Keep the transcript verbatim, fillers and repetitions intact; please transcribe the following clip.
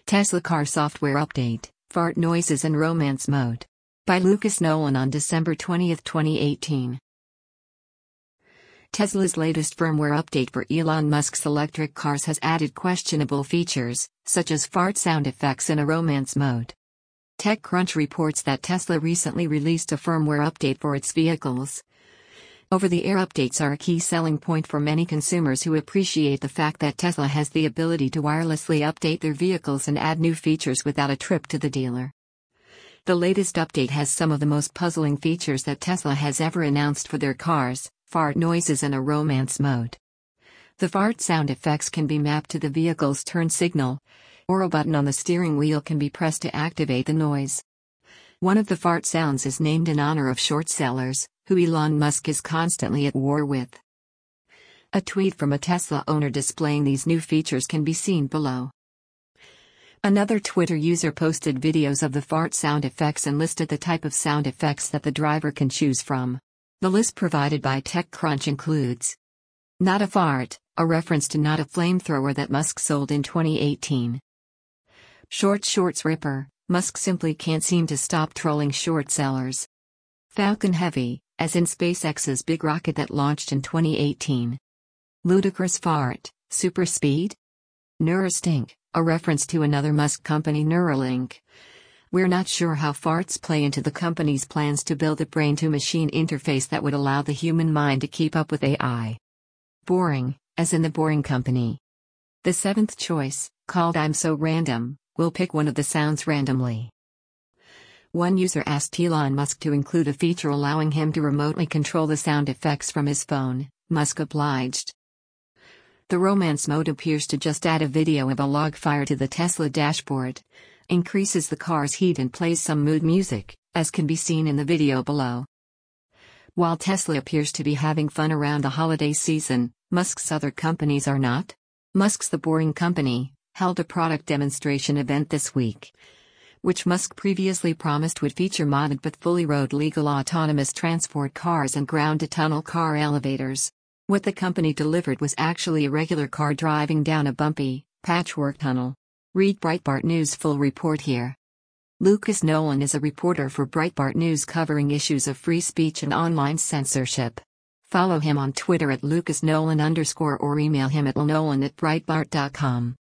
Tesla car software update, fart noises and romance mode. By Lucas Nolan on December twentieth, twenty eighteen. Tesla's latest firmware update for Elon Musk's electric cars has added questionable features, such as fart sound effects and a romance mode. TechCrunch reports that Tesla recently released a firmware update for its vehicles. Over-the-air updates are a key selling point for many consumers who appreciate the fact that Tesla has the ability to wirelessly update their vehicles and add new features without a trip to the dealer. The latest update has some of the most puzzling features that Tesla has ever announced for their cars: fart noises and a romance mode. The fart sound effects can be mapped to the vehicle's turn signal, or a button on the steering wheel can be pressed to activate the noise. One of the fart sounds is named in honor of short sellers, who Elon Musk is constantly at war with. A tweet from a Tesla owner displaying these new features can be seen below. Another Twitter user posted videos of the fart sound effects and listed the type of sound effects that the driver can choose from. The list provided by TechCrunch includes Not a Fart, a reference to Not a Flamethrower that Musk sold in twenty eighteen. Short Shorts Ripper, Musk simply can't seem to stop trolling short sellers. Falcon Heavy, as in SpaceX's big rocket that launched in twenty eighteen. Ludicrous Fart, Super Speed? Neurastink, a reference to another Musk company, Neuralink. We're not sure how farts play into the company's plans to build a brain-to-machine interface that would allow the human mind to keep up with A I. Boring, as in the Boring Company. The seventh choice, called I'm So Random, will pick one of the sounds randomly. One user asked Elon Musk to include a feature allowing him to remotely control the sound effects from his phone. Musk obliged. The romance mode appears to just add a video of a log fire to the Tesla dashboard, increases the car's heat and plays some mood music, as can be seen in the video below. While Tesla appears to be having fun around the holiday season, Musk's other companies are not. Musk's The Boring Company held a product demonstration event this week, which Musk previously promised would feature modded but fully road-legal autonomous transport cars and ground-to-tunnel car elevators. What the company delivered was actually a regular car driving down a bumpy, patchwork tunnel. Read Breitbart News' full report here. Lucas Nolan is a reporter for Breitbart News covering issues of free speech and online censorship. Follow him on Twitter at lucasnolan underscore or email him at lnolan at breitbart dot com.